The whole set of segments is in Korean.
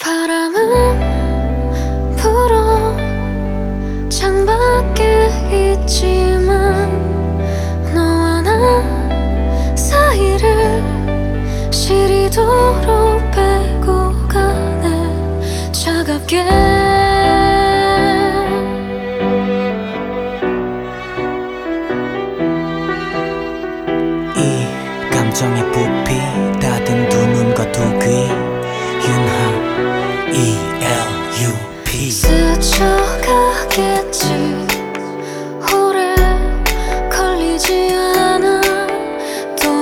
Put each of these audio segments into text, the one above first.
바람은 불어 창밖에 있지만 너와 나 사이를 시리도록 빼고 가네 차갑게 이 감정의 부피 닫은 두 눈과 두 귀 윤하 ELUP 스쳐가겠지 오래 걸리지 않아 또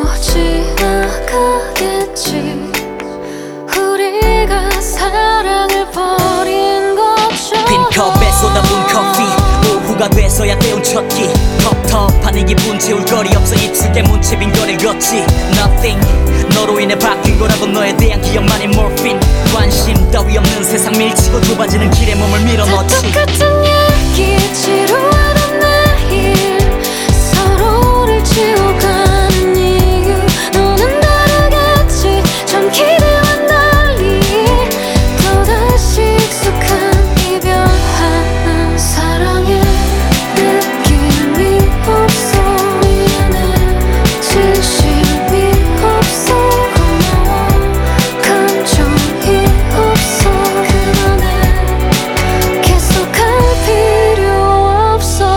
지나가겠지 우리가 사랑을 버린 것처럼 빈 컵에 쏟아부은 커피 오후가 돼서야 때운 첫끼 텁텁한 이 기분 채울 거리 없어 입술에 문채 빈 거리를 걷지 Nothing 너로 인해 바뀐 거라고 너에 대한 기억만이 morphine 관심 따위 없는 세상 밀치고 좁아지는 길에 몸을 밀어넣지 다 똑같은 얘기 지루하던 내일 서로를 지워가는 이유 너는 다르겠지 전 기대와 달리 또다시 익숙한 이별하는 사랑에 느낌이 없어 미안해 진심이 없어 고마워 감정이 없어 그만해 계속할 필요 없어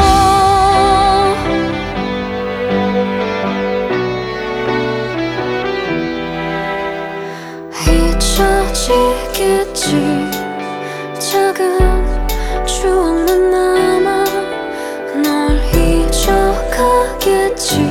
잊혀지겠지 작은 추억만 남아 널 잊어가겠지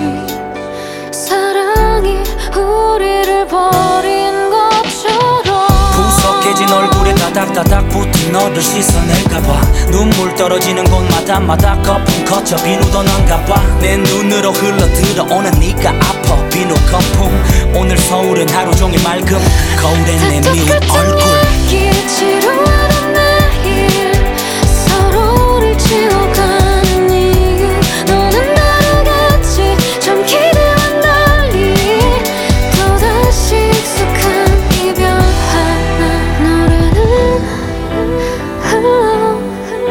사랑이 우리를 버린 것처럼 구석해진 얼굴에 다닥다닥 붙은 너를 씻어낼까봐 눈물 떨어지는 곳마다 거품 거쳐 비누도 난가봐 내 눈으로 흘러들어오는 네가 아파 비누 거품 오늘 서울은 하루 종일 맑음 거울에 내 미운 얼굴 얘기 지루하던 내일 서로를 지워가는 이유 너는 다르겠지 전 기대와 달리 또다시 익숙한 이별하는 노래는 흘러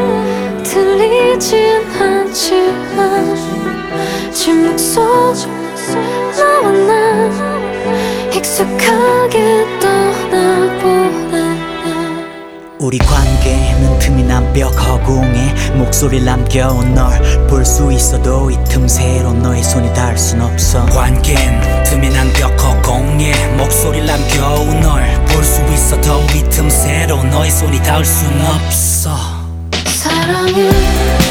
들리진 않지만 침묵 속 너와 난 익숙하게 떠나보네 우리 관계는 틈이 난 벽 허공에 목소리를 남겨온 널 볼 수 있어도 이 틈새로 너의 손이 닿을 순 없어 관계는 틈이 난 벽 허공에 목소리를 남겨온 널 볼 수 있어도 이 틈새로 너의 손이 닿을 순 없어 사랑해